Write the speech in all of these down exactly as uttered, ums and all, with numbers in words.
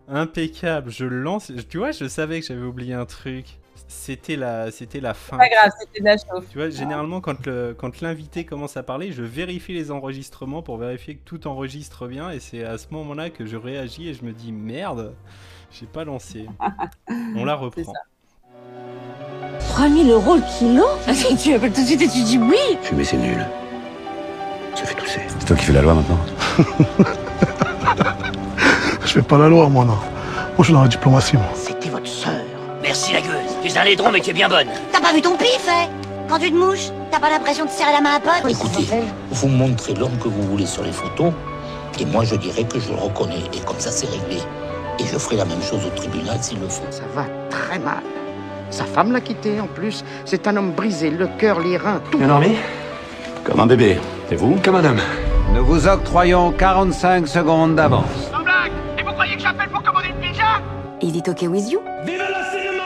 Impeccable, je lance. Tu vois, je savais que j'avais oublié un truc. C'était la, c'était la C'est fin. pas grave, c'était de la chauffe. Tu vois, généralement, quand, le, quand l'invité commence à parler, je vérifie les enregistrements pour vérifier que tout enregistre bien. Et c'est à ce moment-là que je réagis et je me dis merde, j'ai pas lancé. On la C'est ça. reprend. trois mille euros le kilo? Tu appelles tout de suite et tu dis oui. Fumer, c'est nul. Ça fait tousser. C'est toi qui fais la loi maintenant. Je fais pas la loi, moi, non. Moi, je suis dans la diplomatie, moi. C'était votre sœur. Merci la gueuse. Tu es un laidron mais tu es bien bonne. T'as pas vu ton pif, hein? Quand tu te mouches, t'as pas l'impression de serrer la main à pote? Écoutez, vous montrez l'homme que vous voulez sur les photos, et moi je dirais que je le reconnais, et comme ça c'est réglé. Et je ferai la même chose au tribunal s'il le faut. Ça va très mal. Sa femme l'a quitté en plus. C'est un homme brisé, le cœur, les reins, tout. Bien dormi? Comme un bébé. Et vous? Comme un homme. Nous vous octroyons quarante-cinq secondes d'avance. Sans blague! Et vous croyez que j'appelle pour commander une pizza? Is it okay with you? Vive le cinéma!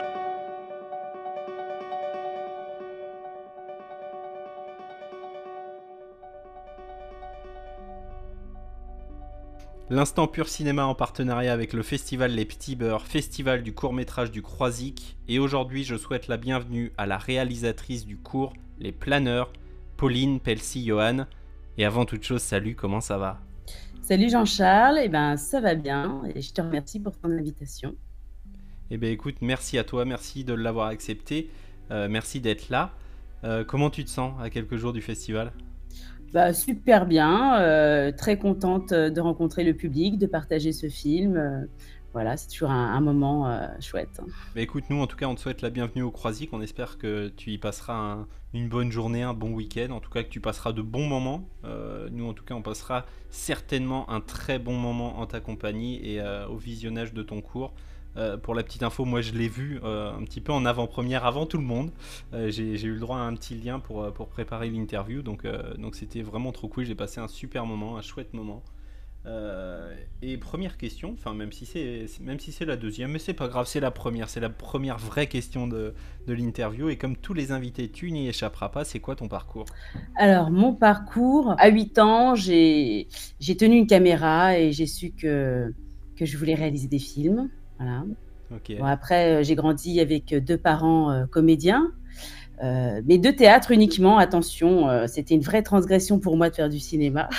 L'instant pur cinéma en partenariat avec le festival Les Petits Beurs, festival du court-métrage du Croisic. Et aujourd'hui, je souhaite la bienvenue à la réalisatrice du court Les Planeurs, Pauline Pelsi-Johan. Et avant toute chose, salut, comment ça va? Salut Jean-Charles, eh ben, ça va bien et je te remercie pour ton invitation. Eh bien écoute, merci à toi, merci de l'avoir accepté, euh, merci d'être là. Euh, comment tu te sens à quelques jours du festival? Bah, super bien, euh, très contente de rencontrer le public, de partager ce film. Euh, voilà, c'est toujours un, un moment euh, chouette. Bah écoute, nous en tout cas, on te souhaite la bienvenue au Croisic. On espère que tu y passeras un, une bonne journée, un bon week-end. En tout cas, que tu passeras de bons moments. Euh, nous en tout cas, on passera certainement un très bon moment en ta compagnie et euh, au visionnage de ton cours. Euh, pour la petite info, moi je l'ai vu euh, un petit peu en avant-première avant tout le monde. Euh, j'ai, j'ai eu le droit à un petit lien pour, pour préparer l'interview, donc, euh, donc c'était vraiment trop cool. J'ai passé un super moment, un chouette moment. Euh, et première question, enfin même si c'est même si c'est la deuxième, mais c'est pas grave, c'est la première, c'est la première vraie question de, de l'interview. Et comme tous les invités, tu n'y échapperas pas. C'est quoi ton parcours? Alors mon parcours, à huit ans, j'ai, j'ai tenu une caméra et j'ai su que, que je voulais réaliser des films. Voilà. Okay. Bon, après, j'ai grandi avec deux parents euh, comédiens, euh, mais de théâtre uniquement. Attention, euh, c'était une vraie transgression pour moi de faire du cinéma.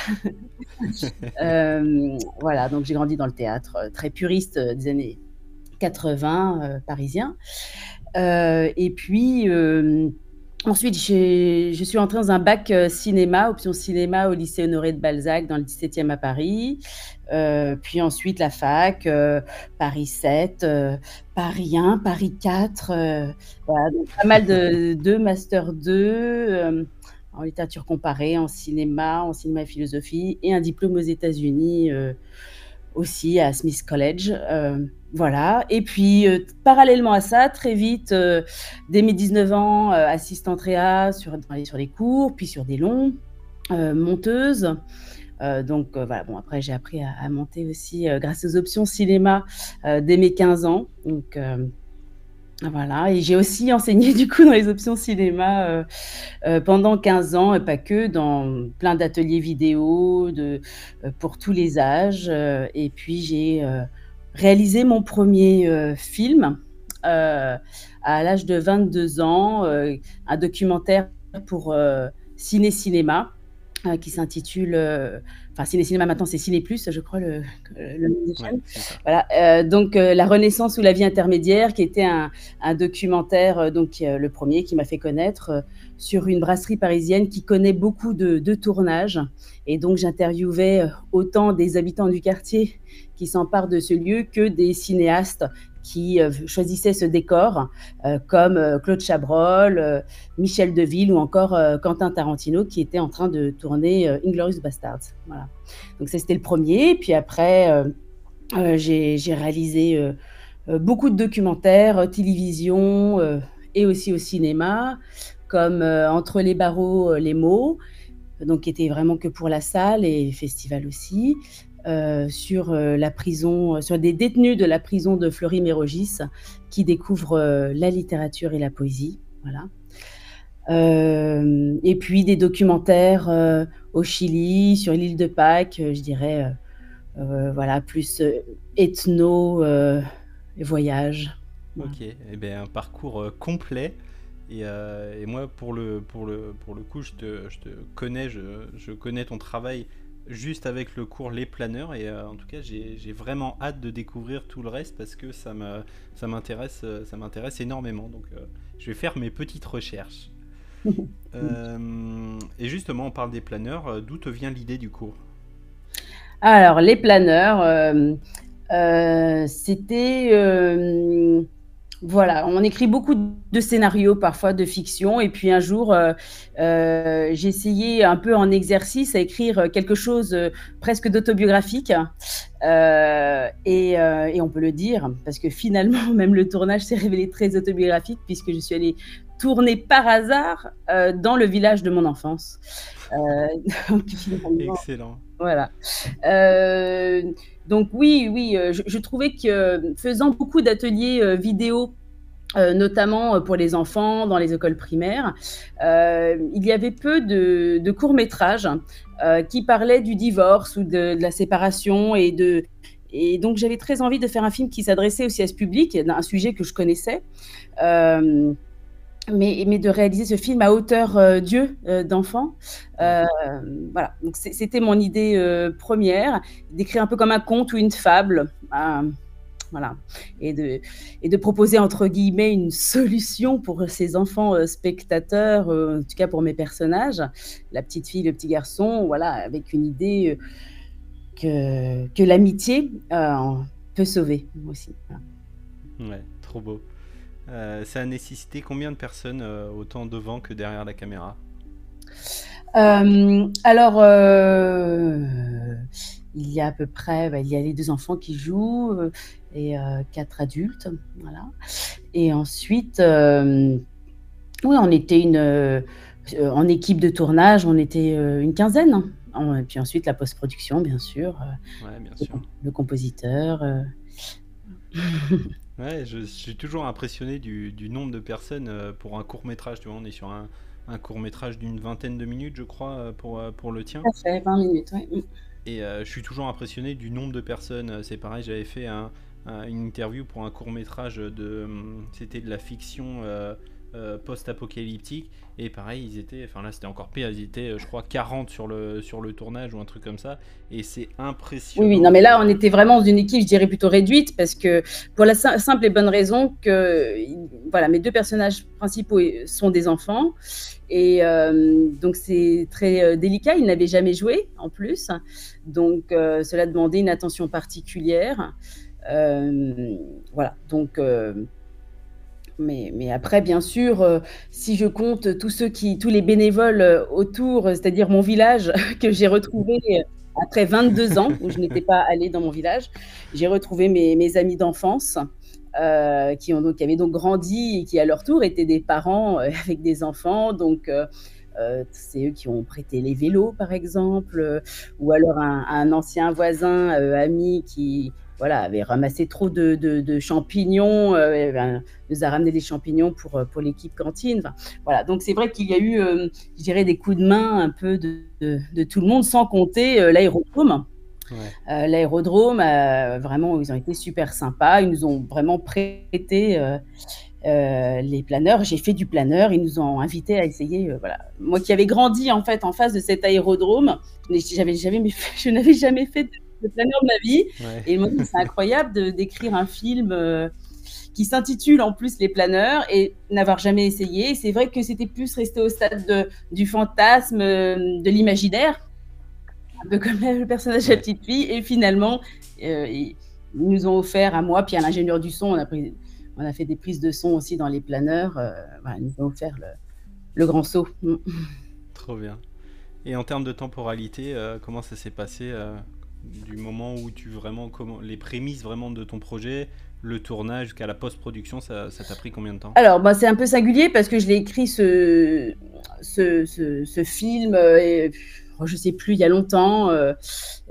euh, voilà, donc j'ai grandi dans le théâtre, euh, très puriste euh, des années quatre-vingts, euh, parisien. Euh, et puis, euh, ensuite, j'ai, je suis entrée dans un bac euh, cinéma, option cinéma au lycée Honoré de Balzac, dans le dix-septième à Paris. Euh, puis ensuite la fac, euh, Paris sept, euh, Paris un, Paris quatre, euh, voilà, donc pas mal de, de Master deux euh, en littérature comparée, en cinéma, en cinéma et philosophie, et un diplôme aux États-Unis euh, aussi à Smith College. Euh, voilà. Et puis, euh, parallèlement à ça, très vite, euh, dès mes dix-neuf ans, euh, assistante réa sur, sur les cours, puis sur des longs, euh, monteuse. Euh, donc euh, voilà, bon, après j'ai appris à, à monter aussi euh, grâce aux options cinéma euh, dès mes quinze ans. Donc euh, voilà, et j'ai aussi enseigné du coup dans les options cinéma euh, euh, pendant quinze ans, et pas que, dans plein d'ateliers vidéo de, euh, pour tous les âges. Euh, et puis j'ai euh, réalisé mon premier euh, film euh, à l'âge de vingt-deux ans, euh, un documentaire pour euh, Ciné Cinéma. Euh, qui s'intitule, euh, enfin Ciné Cinéma maintenant c'est Ciné Plus, je crois le, le nom des chaînes. Ouais, voilà, euh, donc euh, La Renaissance ou la vie intermédiaire, qui était un, un documentaire, euh, donc euh, le premier qui m'a fait connaître euh, sur une brasserie parisienne qui connaît beaucoup de, de tournages, et donc j'interviewais autant des habitants du quartier qui s'emparent de ce lieu que des cinéastes qui euh, choisissaient ce décor, euh, comme euh, Claude Chabrol, euh, Michel Deville ou encore euh, Quentin Tarantino, qui était en train de tourner euh, Inglourious Basterds. Voilà. Donc ça, c'était le premier. Puis après, euh, euh, j'ai, j'ai réalisé euh, euh, beaucoup de documentaires, euh, télévision euh, et aussi au cinéma, comme euh, Entre les barreaux, euh, les mots, donc qui était vraiment que pour la salle et festival aussi. Euh, sur euh, la prison, euh, sur des détenus de la prison de Fleury-Mérogis qui découvrent euh, la littérature et la poésie, voilà. Euh, et puis des documentaires euh, au Chili, sur l'île de Pâques, euh, je dirais euh, euh, voilà, plus euh, ethno euh, et voyage. Voilà. Ok, eh bien, un parcours euh, complet. Et, euh, et moi, pour le, pour le, pour le coup, je te, je te connais, je, je connais ton travail juste avec le cours Les Planeurs. Et euh, en tout cas, j'ai, j'ai vraiment hâte de découvrir tout le reste parce que ça, me, ça, m'intéresse, ça m'intéresse énormément. Donc, euh, je vais faire mes petites recherches. euh, et justement, on parle des planeurs. D'où te vient l'idée du cours ? Alors, Les Planeurs, euh, euh, c'était... Euh, Voilà, on écrit beaucoup de scénarios, parfois de fiction, et puis un jour, euh, euh, j'ai essayé un peu en exercice à écrire quelque chose euh, presque d'autobiographique, euh, et, euh, et on peut le dire, parce que finalement, même le tournage s'est révélé très autobiographique, puisque je suis allée tourner par hasard euh, dans le village de mon enfance. Euh, donc, Excellent. Voilà. Euh, donc oui, oui, je, je trouvais que faisant beaucoup d'ateliers euh, vidéo, euh, notamment pour les enfants dans les écoles primaires, euh, il y avait peu de, de courts-métrages euh, qui parlaient du divorce ou de, de la séparation et de... Et donc j'avais très envie de faire un film qui s'adressait aussi à ce public, un sujet que je connaissais. Euh, Mais, mais de réaliser ce film à hauteur euh, Dieu euh, d'enfant. Euh, voilà, donc c'était mon idée euh, première, d'écrire un peu comme un conte ou une fable, euh, voilà, et de, et de proposer entre guillemets une solution pour ces enfants euh, spectateurs, euh, en tout cas pour mes personnages, la petite fille, le petit garçon, voilà, avec une idée euh, que, que l'amitié euh, peut sauver aussi. Voilà. Ouais, trop beau. Euh, ça a nécessité combien de personnes euh, autant devant que derrière la caméra ? euh, Alors, euh, il y a à peu près, bah, il y a les deux enfants qui jouent euh, et euh, quatre adultes, voilà. Et ensuite, euh, oui, on était une, euh, en équipe de tournage, on était euh, une quinzaine. Hein. Et puis ensuite, la post-production, bien sûr. Euh, ouais, bien le, sûr. Le compositeur. Euh... Ouais, je, je suis toujours impressionné du, du nombre de personnes euh, pour un court métrage. Tu vois, on est sur un, un court métrage d'une vingtaine de minutes, je crois, pour, pour le tien. Ça fait vingt minutes, oui. Et euh, je suis toujours impressionné du nombre de personnes. C'est pareil, j'avais fait un, un, une interview pour un court métrage de, c'était de la fiction euh, euh, post-apocalyptique. Et pareil, ils étaient, enfin là c'était encore pire, ils étaient, je crois, quarante sur le, sur le tournage ou un truc comme ça. Et c'est impressionnant. Oui, oui, non, mais là on était vraiment dans une équipe, je dirais plutôt réduite, parce que pour la simple et bonne raison que, voilà, mes deux personnages principaux sont des enfants. Et euh, donc c'est très euh, délicat, ils n'avaient jamais joué en plus, donc euh, cela demandait une attention particulière. Euh, voilà, donc... Euh, Mais, mais après, bien sûr, euh, si je compte tous ceux qui, tous les bénévoles euh, autour, c'est-à-dire mon village que j'ai retrouvé après vingt-deux ans où je n'étais pas allée dans mon village, j'ai retrouvé mes, mes amis d'enfance euh, qui, ont donc, qui avaient donc grandi et qui, à leur tour, étaient des parents euh, avec des enfants. Donc, euh, euh, c'est eux qui ont prêté les vélos, par exemple, euh, ou alors un, un ancien voisin, euh, ami qui... Voilà, avait ramassé trop de, de, de champignons, euh, ben, nous a ramené des champignons pour, pour l'équipe cantine. Enfin, voilà, donc c'est vrai qu'il y a eu, euh, je dirais, des coups de main un peu de, de, de tout le monde, sans compter euh, l'aérodrome. Ouais. Euh, l'aérodrome, euh, vraiment, ils ont été super sympas. Ils nous ont vraiment prêté euh, euh, les planeurs. J'ai fait du planeur. Ils nous ont invités à essayer. Euh, voilà. Moi qui avais grandi en fait en face de cet aérodrome, j'avais jamais, je n'avais jamais fait de le planeur de ma vie. Ouais. Et ils m'ont dit, c'est incroyable de, d'écrire un film euh, qui s'intitule en plus Les Planeurs et n'avoir jamais essayé. C'est vrai que c'était plus resté au stade de, du fantasme, euh, de l'imaginaire, un peu comme le personnage de la petite fille. Et finalement, euh, ils nous ont offert à moi, puis à l'ingénieur du son, on a, pris, on a fait des prises de son aussi dans Les Planeurs. Euh, voilà, ils nous ont offert le, le grand saut. Trop bien. Et en termes de temporalité, euh, comment ça s'est passé euh... du moment où tu vraiment comment les prémices vraiment de ton projet, le tournage jusqu'à la post-production, ça, ça t'a pris combien de temps ? Alors bah, c'est un peu singulier parce que je l'ai écrit ce, ce, ce, ce film et, oh, je sais plus, il y a longtemps euh,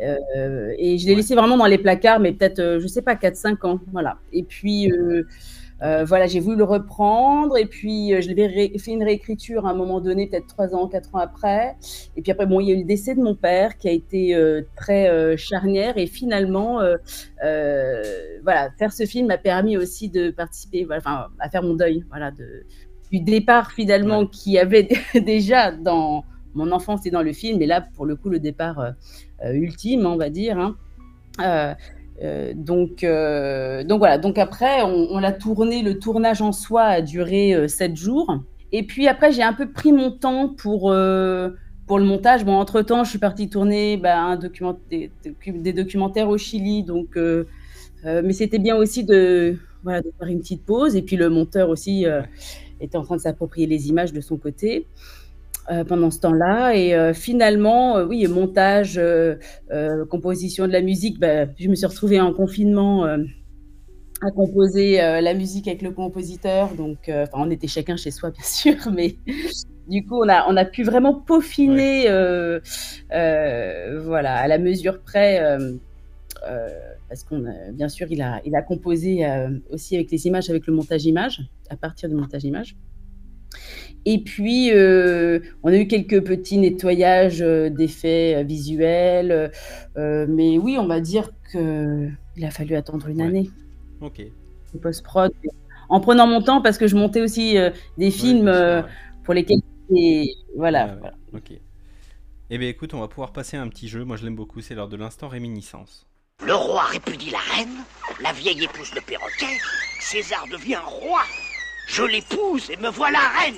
euh, et je l'ai ouais. laissé vraiment dans les placards, mais peut-être euh, je sais pas, quatre cinq ans, voilà. Et puis euh, Euh, voilà, j'ai voulu le reprendre et puis euh, je l'avais ré- fait une réécriture à un moment donné, peut-être trois ans, quatre ans après. Et puis après, bon, il y a eu le décès de mon père qui a été euh, très euh, charnière et finalement, euh, euh, voilà, faire ce film m'a permis aussi de participer, voilà, enfin, à faire mon deuil, voilà, de, du départ finalement Ouais. qu'il y avait déjà dans mon enfance et dans le film. Et là, pour le coup, le départ euh, euh, ultime, on va dire, hein. Euh, euh, donc, euh, donc voilà. Donc après, on, on l'a tourné. Le tournage en soi a duré euh, sept jours. Et puis après, j'ai un peu pris mon temps pour euh, pour le montage. Bon, entre temps, je suis partie tourner bah, un document, des, des documentaires au Chili. Donc, euh, euh, mais c'était bien aussi de voilà de faire une petite pause. Et puis le monteur aussi euh, Ouais. était en train de s'approprier les images de son côté. Euh, pendant ce temps-là. Et euh, finalement, euh, oui, montage, euh, euh, composition de la musique, bah, je me suis retrouvée en confinement euh, à composer euh, la musique avec le compositeur. Donc, euh, enfin, on était chacun chez soi, bien sûr, mais du coup, on a, on a pu vraiment peaufiner, Ouais. euh, euh, voilà, à la mesure près. Euh, euh, parce qu'on a, bien sûr, il a, il a composé euh, aussi avec les images, avec le montage image, à partir du montage image. Et puis, euh, on a eu quelques petits nettoyages euh, d'effets euh, visuels. Euh, mais oui, on va dire qu'il a fallu attendre une Ouais. année Ok. de post-prod. En prenant mon temps, parce que je montais aussi euh, des Ouais, films bien sûr, euh, ouais. pour lesquels... Et voilà, Ouais, ouais. voilà. Ok. Eh bien écoute, on va pouvoir passer à un petit jeu. Moi je l'aime beaucoup, c'est l'heure de l'instant réminiscence. Le roi répudie la reine, la vieille épouse le perroquet, César devient roi. Je l'épouse et me voilà reine.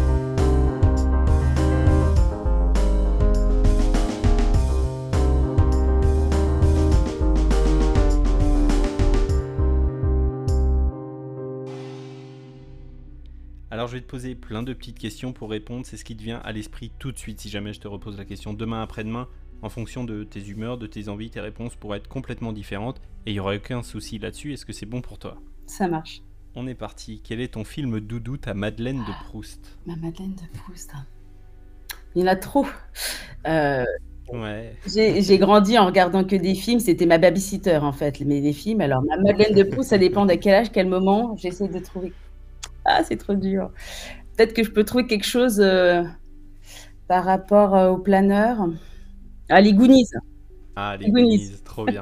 Alors je vais te poser plein de petites questions pour répondre, c'est ce qui te vient à l'esprit tout de suite si jamais je te repose la question demain après-demain. En fonction de tes humeurs, de tes envies, tes réponses pourraient être complètement différentes et il n'y aura aucun souci là-dessus. Est-ce que c'est bon pour toi? Ça marche. On est parti. Quel est ton film doudou, ta Madeleine de Proust? Ma Madeleine de Proust. Il y en a trop. Euh, Ouais. j'ai, j'ai grandi en regardant que des films. C'était ma babysitter, en fait, mais des films. Alors, ma Madeleine de Proust, ça dépend de quel âge, quel moment. J'essaie de trouver... Ah, c'est trop dur. Peut-être que je peux trouver quelque chose euh, par rapport euh, au planeur. Ah, les Goonies. Ah, les Les Goonies. Goonies, trop bien.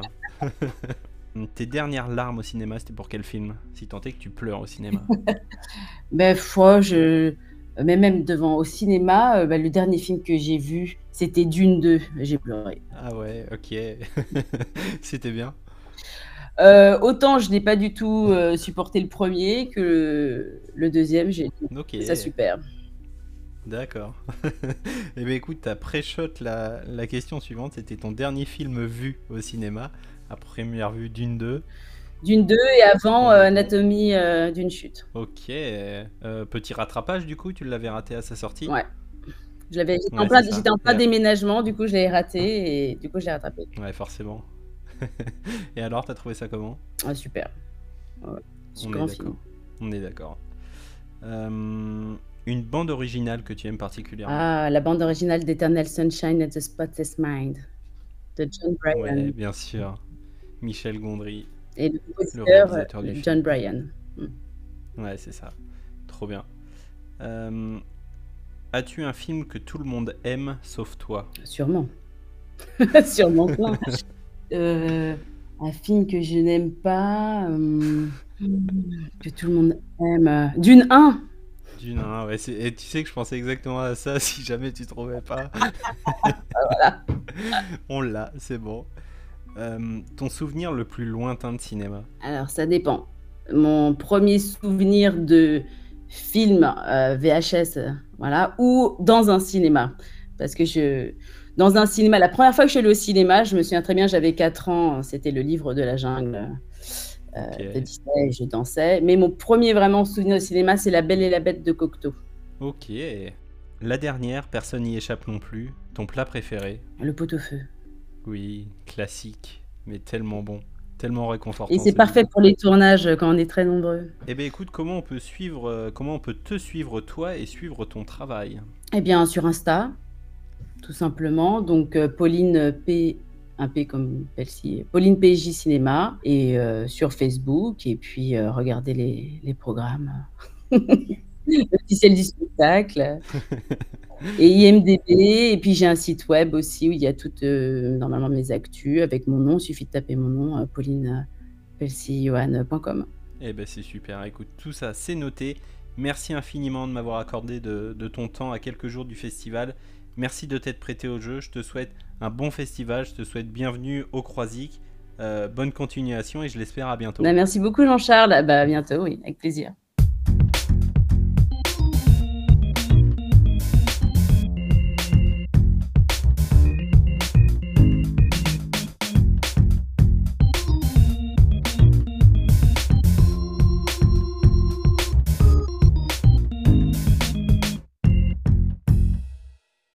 Tes dernières larmes au cinéma, c'était pour quel film? Si tant est que tu pleures au cinéma. Ben, foi, je... Mais même devant au cinéma, euh, ben, le dernier film que j'ai vu, c'était Dune deux. J'ai pleuré. Ah ouais, ok. C'était bien. Euh, autant je n'ai pas du tout euh, supporté le premier que le, le deuxième, j'ai Ok. trouvé ça super. D'accord. Eh bien écoute, t'as pré-shot la, la question suivante, c'était ton dernier film vu au cinéma, à première vue Dune deux. Dune deux et avant euh, Anatomie euh, d'une chute. Ok. Euh, petit rattrapage du coup, tu l'avais raté à sa sortie? Ouais. Je l'avais, j'étais, Ouais, en plein, c'est ça. j'étais en plein Et- déménagement, du coup je l'ai raté et du coup je l'ai rattrapé. Ouais, forcément. Et alors, t'as trouvé ça comment? Ah, super. Ouais, On super est grand d'accord. film. On est d'accord. Euh, une bande originale que tu aimes particulièrement? Ah, la bande originale d'Eternal Sunshine of the Spotless Mind de John Bryan. Ouais, bien sûr. Michel Gondry. Et le Le compositeur réalisateur du euh, film. John Bryan. Mm. Ouais, c'est ça. Trop bien. Euh, as-tu un film que tout le monde aime sauf toi? Sûrement. Sûrement plein. Euh, un film que je n'aime pas, euh, que tout le monde aime. euh, Dune un. Dune un, ouais. c'est- Et tu sais que je pensais exactement à ça si jamais tu trouvais pas. On l'a, c'est bon. Euh, ton souvenir le plus lointain de cinéma? Alors, ça dépend. Mon premier souvenir de film euh, V H S, euh, voilà, ou dans un cinéma. Parce que je... Dans un cinéma, la première fois que je suis allée au cinéma, je me souviens très bien, j'avais quatre ans, c'était le livre de la jungle euh, Ok. de Disney, je dansais. Mais mon premier vraiment souvenir au cinéma, c'est La Belle et la Bête de Cocteau. Ok. La dernière, personne n'y échappe non plus. Ton plat préféré? Le pot-au-feu. Oui, classique, mais tellement bon, tellement réconfortant. Et c'est ce parfait film. pour les tournages quand on est très nombreux. Eh bien écoute, comment on peut suivre, euh, comment on peut te suivre toi et suivre ton travail? Eh bien, sur Insta, tout simplement. Donc, euh, Pauline P. un P comme Pelsi, Pauline P J Cinéma, et euh, sur Facebook, et puis euh, regardez les, les programmes officiels du spectacle. Et I M D B, et puis j'ai un site web aussi où il y a toutes euh, normalement mes actus avec mon nom. Il suffit de taper mon nom, euh, pauline pelsi johan point com. Eh ben c'est super, écoute, tout ça c'est noté. Merci infiniment de m'avoir accordé de, de ton temps à quelques jours du festival. Merci de t'être prêté au jeu. Je te souhaite un bon festival, je te souhaite bienvenue au Croisic. Euh, bonne continuation et je l'espère à bientôt. Bah, merci beaucoup Jean-Charles, bah, à bientôt, oui, avec plaisir.